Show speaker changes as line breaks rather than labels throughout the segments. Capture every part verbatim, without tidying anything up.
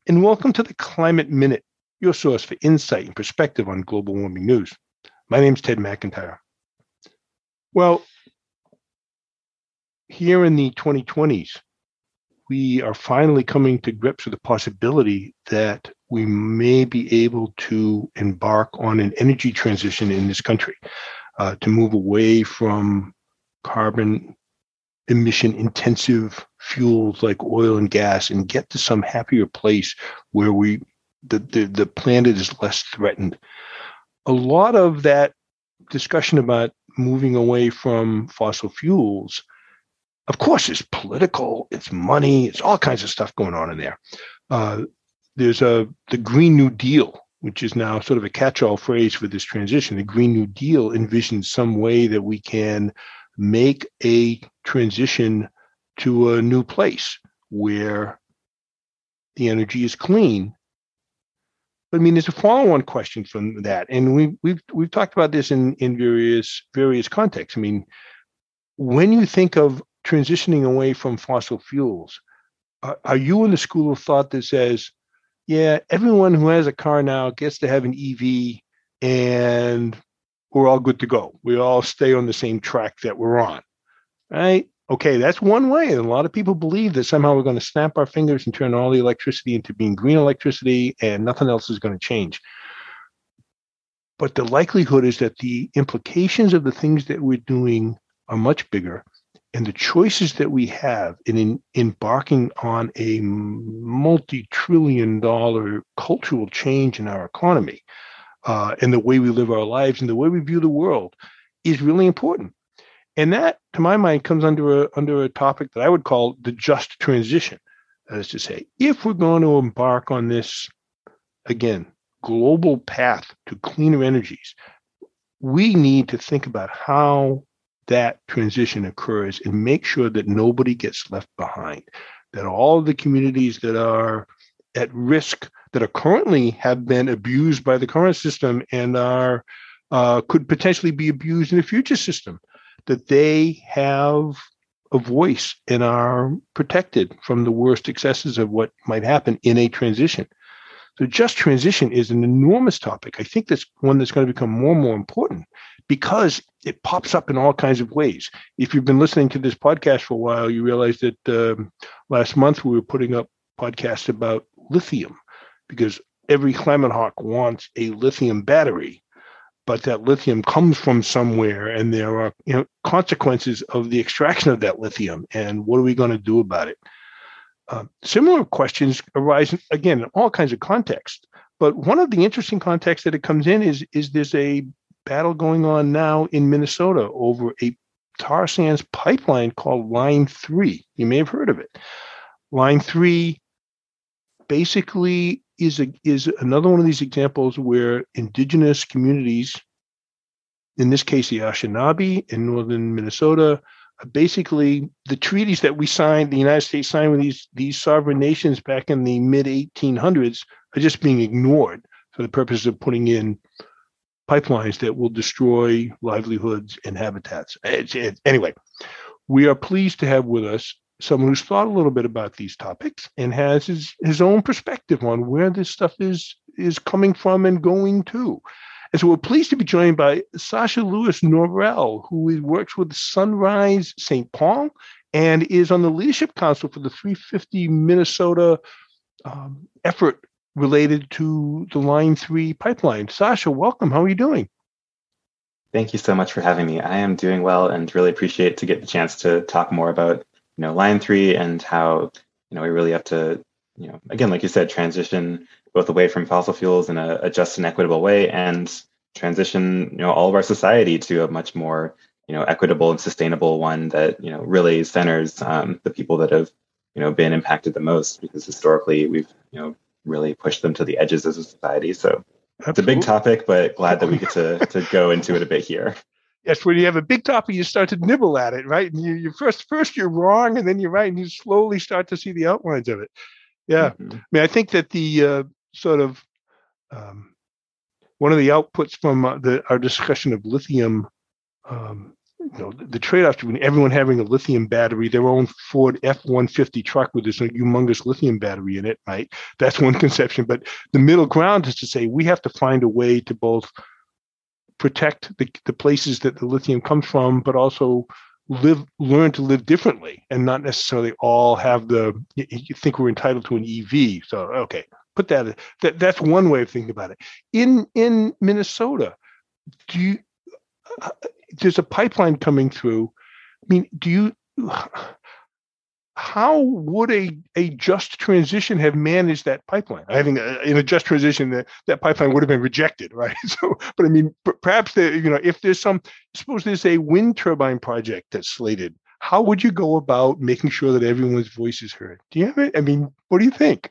and welcome to the Climate Minute, your source for insight and perspective on global warming news. My name's Ted McIntyre. Well, here in the twenty twenties, we are finally coming to grips with the possibility that we may be able to embark on an energy transition in this country, uh, to move away from carbon emission intensive fuels like oil and gas and get to some happier place where we the, the, the planet is less threatened. A lot of that discussion about moving away from fossil fuels, of course, is political, it's money, it's all kinds of stuff going on in there. Uh, there's a the Green New Deal, which is now sort of a catch-all phrase for this transition. The Green New Deal envisions some way that we can make a transition to a new place where the energy is clean. But I mean, there's a follow-on question from that, and we, we've we've talked about this in in various various contexts. I mean, when you think of transitioning away from fossil fuels, are, are you in the school of thought that says, yeah, everyone who has a car now gets to have an E V and we're all good to go. We all stay on the same track that we're on, right? Okay, that's one way. And a lot of people believe that somehow we're going to snap our fingers and turn all the electricity into being green electricity and nothing else is going to change. But the likelihood is that the implications of the things that we're doing are much bigger. And the choices that we have in, in embarking on a multi-trillion dollar cultural change in our economy, Uh, and the way we live our lives and the way we view the world is really important. And that, to my mind, comes under a, under a topic that I would call the just transition. That is to say, if we're going to embark on this, again, global path to cleaner energies, we need to think about how that transition occurs and make sure that nobody gets left behind, that all of the communities that are at risk, that are currently have been abused by the current system and are uh, could potentially be abused in the future system, that they have a voice and are protected from the worst excesses of what might happen in a transition. So just transition is an enormous topic. I think that's one that's going to become more and more important because it pops up in all kinds of ways. If you've been listening to this podcast for a while, you realize that um, last month we were putting up podcasts about lithium, because every climate hawk wants a lithium battery, but that lithium comes from somewhere, and there are you know consequences of the extraction of that lithium, and what are we going to do about it? Uh, similar questions arise, again, in all kinds of contexts, but one of the interesting contexts that it comes in is, is there's a battle going on now in Minnesota over a tar sands pipeline called Line three. You may have heard of it. Line three basically is a, is another one of these examples where indigenous communities, in this case the Anishinaabe in northern Minnesota, basically the treaties that we signed, the United States signed with these, these sovereign nations back in the mid eighteen hundreds are just being ignored for the purpose of putting in pipelines that will destroy livelihoods and habitats. It's, it, anyway, we are pleased to have with us someone who's thought a little bit about these topics and has his, his own perspective on where this stuff is is coming from and going to. And so we're pleased to be joined by Sasha Lewis Norrell, who works with Sunrise Saint Paul and is on the Leadership Council for the three fifty Minnesota um, effort related to the Line three pipeline. Sasha, welcome. How are you doing?
Thank you so much for having me. I am doing well and really appreciate to get the chance to talk more about you know, Line three and how, you know, we really have to, you know, again, like you said, transition both away from fossil fuels in a, a just and equitable way and transition, you know, all of our society to a much more, you know, equitable and sustainable one that, you know, really centers um, the people that have, you know, been impacted the most, because historically we've, you know, really pushed them to the edges as a society. So Absolutely. It's a big topic, but glad that we get to to go into it a bit here.
Yes, when you have a big topic, you start to nibble at it, right? And you, you first, first you're wrong, and then you're right, and you slowly start to see the outlines of it. Yeah, mm-hmm. I mean, I think that the uh, sort of um, one of the outputs from uh, the, our discussion of lithium um, you know, the, the trade-off between everyone having a lithium battery, their own Ford F one fifty truck with this humongous lithium battery in it, right? That's one conception. But the middle ground is to say we have to find a way to both protect the, the places that the lithium comes from, but also live, learn to live differently and not necessarily all have the, you, you think we're entitled to an E V. So, okay, put that, that, that's one way of thinking about it. In, in Minnesota, do you, uh, there's a pipeline coming through. I mean, do you, how would a, a just transition have managed that pipeline? I think uh, in a just transition, that, that pipeline would have been rejected, right? So, but I mean, p- perhaps, the, you know, if there's some, suppose there's a wind turbine project that's slated, how would you go about making sure that everyone's voice is heard? Do you have it? I mean, what do you think?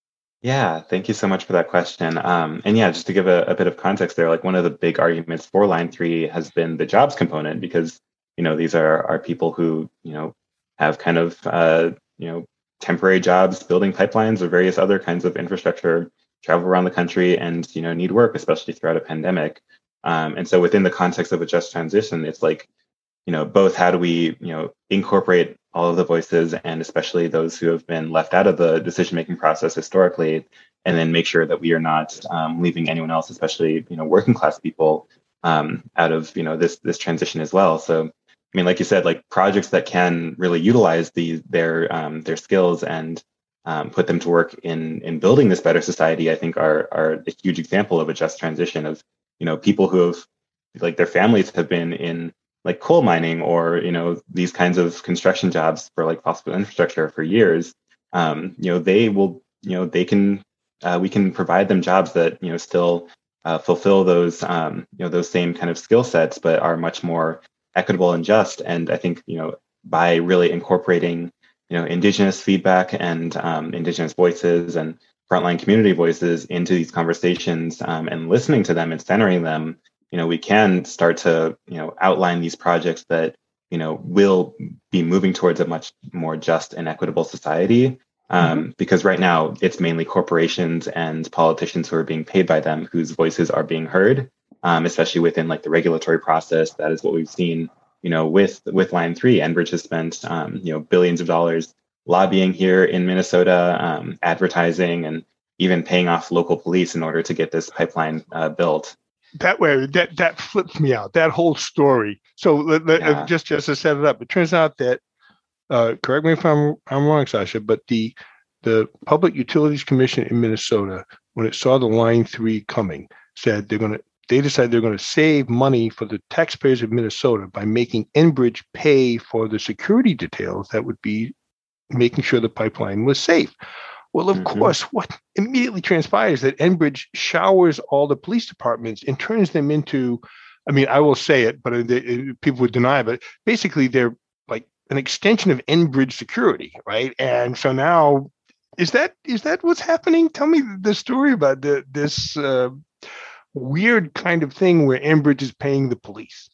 Yeah, thank you so much for that question. Um, and yeah, just to give a, a bit of context there, like one of the big arguments for Line Three has been the jobs component, because you know these are are people who you know have kind of uh, you know temporary jobs building pipelines or various other kinds of infrastructure, travel around the country, and you know need work, especially throughout a pandemic. Um, and so within the context of a just transition, it's like you know both how do we you know incorporate all of the voices, and especially those who have been left out of the decision-making process historically, and then make sure that we are not um, leaving anyone else, especially you know working class people, um, out of you know this this transition as well. So, I mean, like you said, like projects that can really utilize the their um, their skills and um, put them to work in in building this better society, I think are are a huge example of a just transition of you know people who have like their families have been in like coal mining or you know these kinds of construction jobs for like fossil infrastructure for years. Um, you know they will you know they can uh, we can provide them jobs that you know still uh, fulfill those um, you know those same kind of skill sets, but are much more equitable and just. And I think you know by really incorporating you know indigenous feedback and um, indigenous voices and frontline community voices into these conversations, um, and listening to them and centering them, you know, we can start to, you know, outline these projects that, you know, will be moving towards a much more just and equitable society. Um, mm-hmm. Because right now it's mainly corporations and politicians who are being paid by them whose voices are being heard, um, especially within like the regulatory process. That is what we've seen, you know, with with Line Three. Enbridge has spent, um, you know, billions of dollars lobbying here in Minnesota, um, advertising, and even paying off local police in order to get this pipeline uh, built.
That way, that that flips me out. That whole story. So let, let, yeah. just just to set it up, it turns out that uh, correct me if I'm I'm wrong, Sasha, but the the Public Utilities Commission in Minnesota, when it saw the Line Three coming, said they're going to. They decided they're going to save money for the taxpayers of Minnesota by making Enbridge pay for the security details that would be making sure the pipeline was safe. Well, of mm-hmm. course, what immediately transpires that Enbridge showers all the police departments and turns them into, I mean, I will say it, but they, people would deny it, but basically they're like an extension of Enbridge security, right? And so now, is that is that what's happening? Tell me the story about the, this uh, weird kind of thing where Enbridge is paying the police.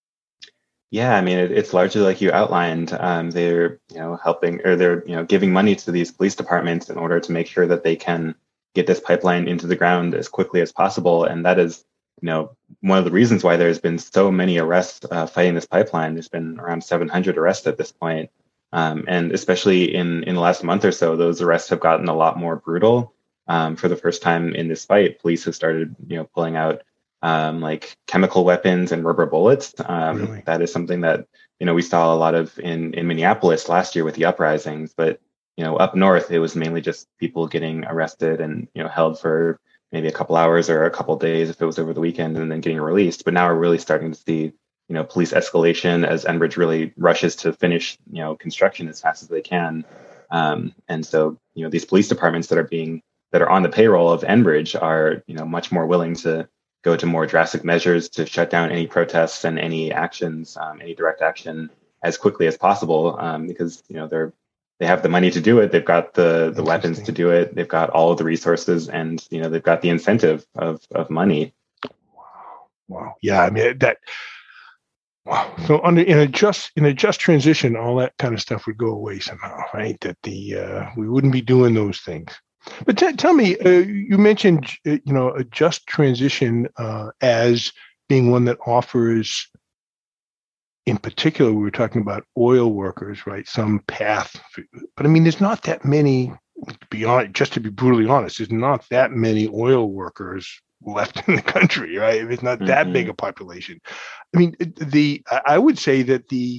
Yeah, I mean, it, it's largely like you outlined. Um, they're, you know, helping or they're, you know, giving money to these police departments in order to make sure that they can get this pipeline into the ground as quickly as possible. And that is, you know, one of the reasons why there's been so many arrests uh, fighting this pipeline. There's been around seven hundred arrests at this point. Um, and especially in, in the last month or so, those arrests have gotten a lot more brutal. Um, for the first time in this fight, police have started, you know, pulling out Um, like chemical weapons and rubber bullets. Um, really? That is something that, you know, we saw a lot of in, in Minneapolis last year with the uprisings. But, you know, up north, it was mainly just people getting arrested and, you know, held for maybe a couple hours or a couple days if it was over the weekend and then getting released. But now we're really starting to see, you know, police escalation as Enbridge really rushes to finish, you know, construction as fast as they can. Um, and so, you know, these police departments that are being, that are on the payroll of Enbridge are, you know, much more willing to go to more drastic measures to shut down any protests and any actions, um, any direct action as quickly as possible, um, because you know they're they have the money to do it, they've got the the weapons to do it, they've got all of the resources, and you know they've got the incentive of of money.
Wow, wow, yeah, I mean that. Wow. So under in a just in a just transition, all that kind of stuff would go away somehow, right? That the uh, we wouldn't be doing those things. But t- tell me, uh, you mentioned, uh, you know, a just transition uh, as being one that offers in particular, we were talking about oil workers, right? Some path, but I mean, there's not that many. Beyond, just to be brutally honest, there's not that many oil workers left in the country, right? It's not that
Mm-hmm.
big a population. I mean, the I would say that the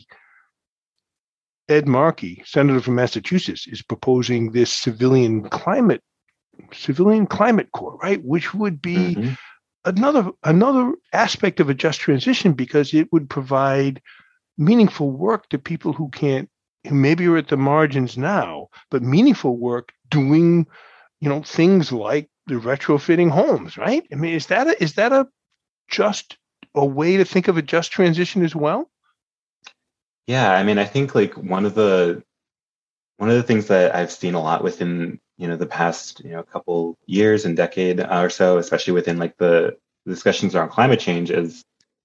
Ed Markey, senator from Massachusetts, is proposing this civilian climate civilian climate corps, right? Which would be
Mm-hmm.
another another aspect of a just transition because it would provide meaningful work to people who can't, who maybe are at the margins now, but meaningful work doing, you know, things like the retrofitting homes, right? I mean, is that a, is that a just a way to think of a just transition as well?
Yeah, I mean, I think like one of the one of the things that I've seen a lot within, you know, the past, you know, couple years and decade or so, especially within like the discussions around climate change, is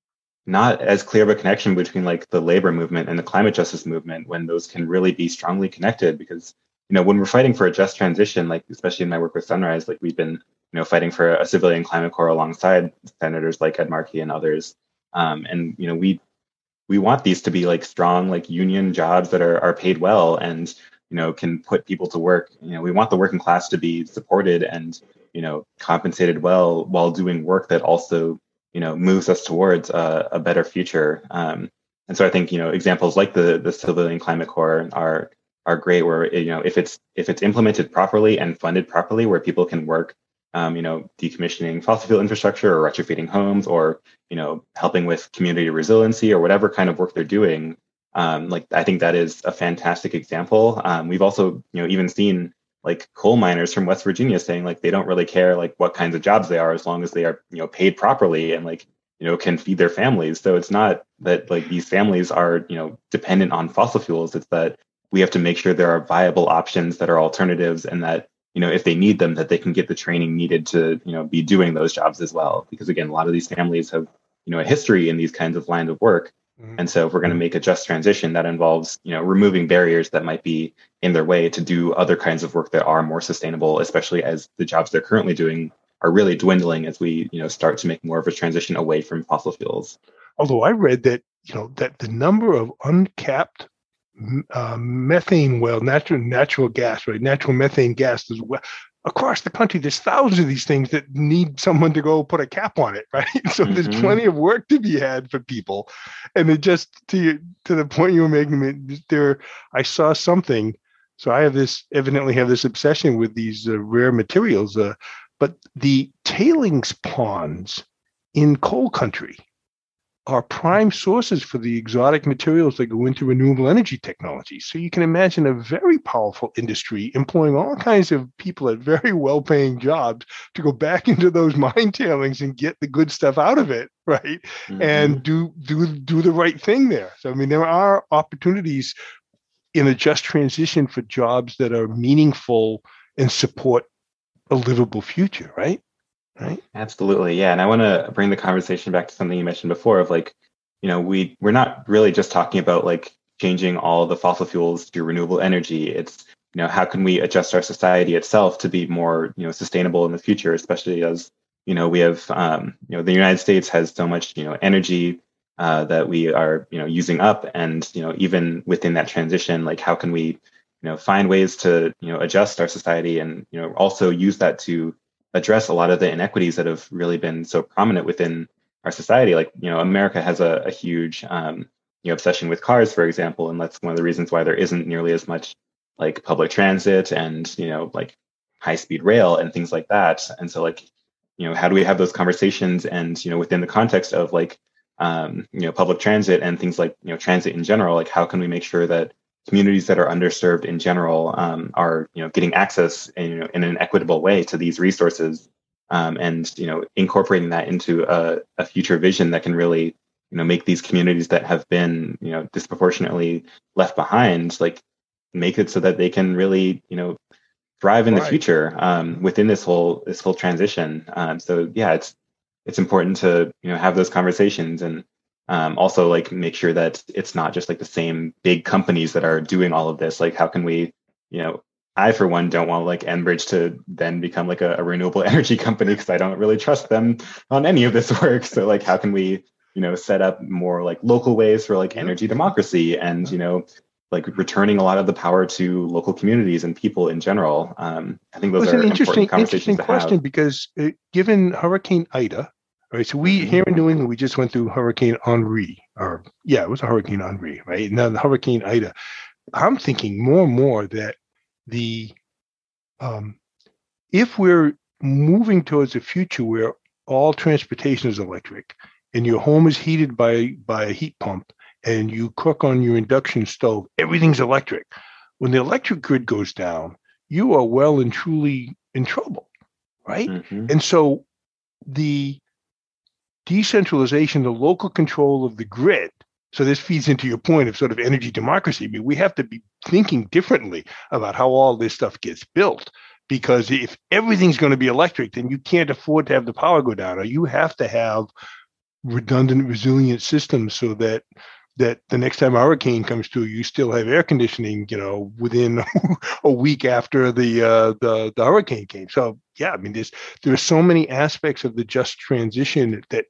not as clear of a connection between like the labor movement and the climate justice movement when those can really be strongly connected. Because, you know, when we're fighting for a just transition, like especially in my work with Sunrise, like we've been, you know, fighting for a civilian climate corps alongside senators like Ed Markey and others. Um, and, you know, we we want these to be like strong, like union jobs that are are paid well and, you know, can put people to work. You know, we want the working class to be supported and, you know, compensated well while doing work that also, you know, moves us towards a, a better future. Um, and so I think, you know, examples like the the civilian climate corps are are great where, you know, if it's if it's implemented properly and funded properly, where people can work, um, you know, decommissioning fossil fuel infrastructure or retrofitting homes or, you know, helping with community resiliency or whatever kind of work they're doing. Um, like, I think that is a fantastic example. Um, we've also, you know, even seen like coal miners from West Virginia saying like they don't really care like what kinds of jobs they are as long as they are, you know, paid properly and like, you know, can feed their families. So it's not that like these families are, you know, dependent on fossil fuels. It's that we have to make sure there are viable options that are alternatives and that, you know, if they need them, that they can get the training needed to, you know, be doing those jobs as well. Because again, a lot of these families have, you know, a history in these kinds of lines of work.
Mm-hmm.
And so if we're going to make a just transition, that involves, you know, removing barriers that might be in their way to do other kinds of work that are more sustainable, especially as the jobs they're currently doing are really dwindling as we, you know, start to make more of a transition away from fossil fuels.
Although I read that, you know, that the number of uncapped uh, methane well, natural natural gas, right, natural methane gas as well across the country. There's thousands of these things that need someone to go put a cap on it, right? So mm-hmm. there's plenty of work to be had for people. And it just to to the point you were making, there I saw something. So I have this evidently have this obsession with these uh, rare materials, uh, but the tailings ponds in coal country are prime sources for the exotic materials that go into renewable energy technology. So you can imagine a very powerful industry employing all kinds of people at very well-paying jobs to go back into those mine tailings and get the good stuff out of it, right? Mm-hmm. And do do do the right thing there. So I mean, there are opportunities in a just transition for jobs that are meaningful and support a livable future, right? Right.
Absolutely. Yeah. And I want to bring the conversation back to something you mentioned before of like, you know, we, we're not really just talking about like changing all the fossil fuels to renewable energy. It's, you know, how can we adjust our society itself to be more, you know, sustainable in the future, especially as, you know, we have, um, you know, the United States has so much, you know, energy uh, that we are, you know, using up. And, you know, even within that transition, like how can we, you know, find ways to, you know, adjust our society and, you know, also use that to address a lot of the inequities that have really been so prominent within our society. Like, you know, America has a, a huge, um, you know, obsession with cars, for example, and that's one of the reasons why there isn't nearly as much like public transit and, you know, like high speed rail and things like that. And so, like, you know, how do we have those conversations? And, you know, within the context of like, um, you know, public transit and things like, you know, transit in general, like how can we make sure that communities that are underserved in general um, are, you know, getting access in, you know, in an equitable way to these resources, um, and, you know, incorporating that into a, a future vision that can really, you know, make these communities that have been, you know, disproportionately left behind, like make it so that they can really, you know, thrive in right. the future um, within this whole this whole transition. Um, so yeah, it's it's important to, you know, have those conversations and. Um, also, like make sure that it's not just like the same big companies that are doing all of this. Like, how can we, you know, I for one don't want like Enbridge to then become like a, a renewable energy company because I don't really trust them on any of this work. So, like, how can we, you you know, set up more like local ways for like
Yep.
energy democracy and, you know, like returning a lot of the power to local communities and people in general. Um, I think those
Well, it's
are
an interesting,
important conversations
interesting
to
question
have.
because uh, given Hurricane Ida, right? So we
Mhm.
here in New England, we just went through Hurricane Henri, or yeah, it was a Hurricane Henri, right? Now the Hurricane Ida. I'm thinking more and more that the um, if we're moving towards a future where all transportation is electric and your home is heated by by a heat pump and you cook on your induction stove, everything's electric. When the electric grid goes down, you are well and truly in trouble, right?
Mhm.
And so the decentralization, the local control of the grid. So this feeds into your point of sort of energy democracy. I mean, we have to be thinking differently about how all this stuff gets built. Because if everything's going to be electric, then you can't afford to have the power go down, or you have to have redundant, resilient systems so that that the next time a hurricane comes through, you still have air conditioning, you know, within a week after the uh, the the hurricane came. So yeah, I mean, there's there are so many aspects of the just transition that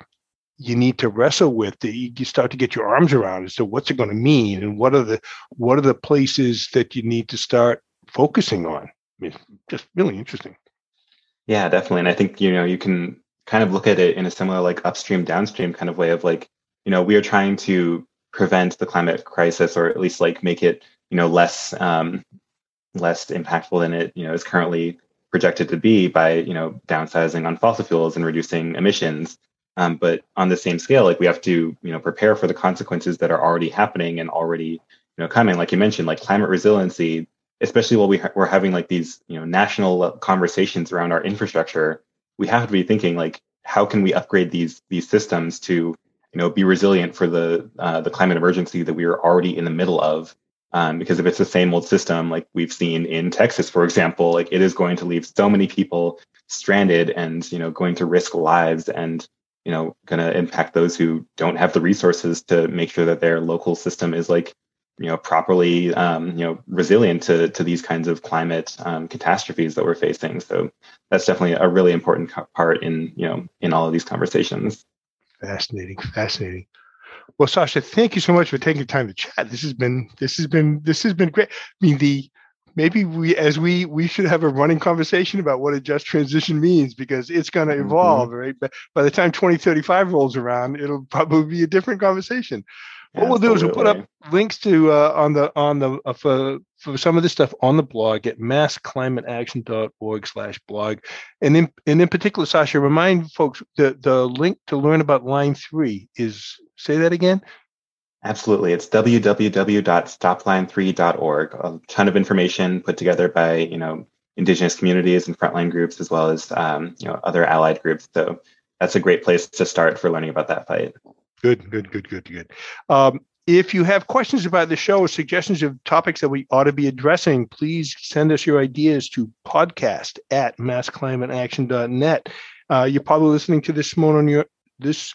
you need to wrestle with that you start to get your arms around as to what's it going to mean and what are the what are the places that you need to start focusing on. I mean, just really interesting.
Yeah, definitely. And I think, you know, you can kind of look at it in a similar like upstream, downstream kind of way of like, you know, we are trying to prevent the climate crisis or at least like make it, you know, less um, less impactful than it, you know, is currently projected to be by, you know, downsizing on fossil fuels and reducing emissions. Um, but on the same scale, like we have to, you know, prepare for the consequences that are already happening and already, you know, coming. Like you mentioned, like climate resiliency, especially while we ha- we're having like these, you know, national conversations around our infrastructure. We have to be thinking like, how can we upgrade these these systems to, you know, be resilient for the uh, the climate emergency that we are already in the middle of? Um, because if it's the same old system, like we've seen in Texas, for example, like it is going to leave so many people stranded and, you know, going to risk lives and, you know, going to impact those who don't have the resources to make sure that their local system is like, you know, properly, um, you know, resilient to to these kinds of climate um, catastrophes that we're facing. So that's definitely a really important co- part in, you know, in all of these conversations.
Fascinating, fascinating. Well, Sasha, thank you so much for taking time to chat. This has been this has been this has been great. I mean, the maybe we as we we should have a running conversation about what a just transition means because it's going to
Mm-hmm.
evolve, right? But by the time twenty thirty-five rolls around, it'll probably be a different conversation. What we'll do is we'll put up
Absolutely.
links to uh, on the on the uh, for for some of this stuff on the blog at mass climate action dot org slash blog, and in and in particular, Sasha, remind folks the the link to learn about Line Three is say that again.
Absolutely. It's w w w dot stop line three dot org. A ton of information put together by, you know, indigenous communities and frontline groups, as well as, um, you know, other allied groups. So that's a great place to start for learning about that fight.
Good, good, good, good, good. Um, if you have questions about the show or suggestions of topics that we ought to be addressing, please send us your ideas to podcast at mass climate action dot net. Uh, you're probably listening to this moment on your this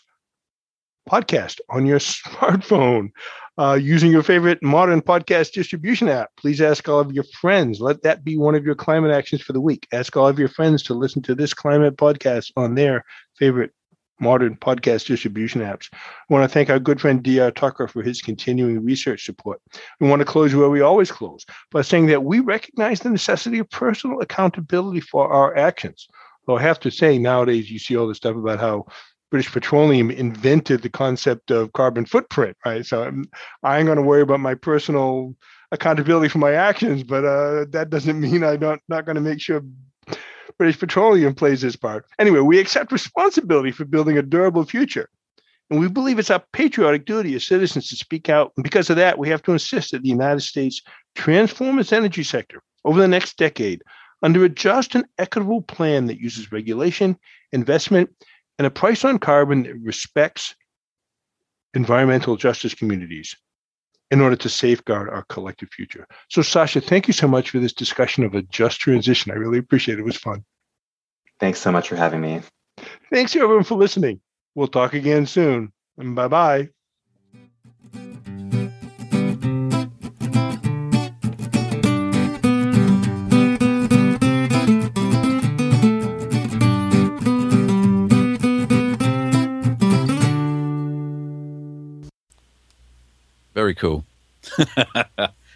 podcast on your smartphone uh, using your favorite modern podcast distribution app. Please ask all of your friends. Let that be one of your climate actions for the week. Ask all of your friends to listen to this climate podcast on their favorite modern podcast distribution apps. I want to thank our good friend D R Tucker for his continuing research support. We want to close where we always close by saying that we recognize the necessity of personal accountability for our actions. Well, I have to say nowadays you see all this stuff about how British Petroleum invented the concept of carbon footprint, right? So I'm, I ain't going to worry about my personal accountability for my actions, but uh, that doesn't mean I'm not, not going to make sure British Petroleum plays its part. Anyway, we accept responsibility for building a durable future. And we believe it's our patriotic duty as citizens to speak out. And because of that, we have to insist that the United States transform its energy sector over the next decade under a just and equitable plan that uses regulation, investment, and a price on carbon that respects environmental justice communities in order to safeguard our collective future. So, Sasha, thank you so much for this discussion of a just transition. I really appreciate it. It was fun.
Thanks so much for having me.
Thanks, everyone, for listening. We'll talk again soon. Bye-bye.
Very cool.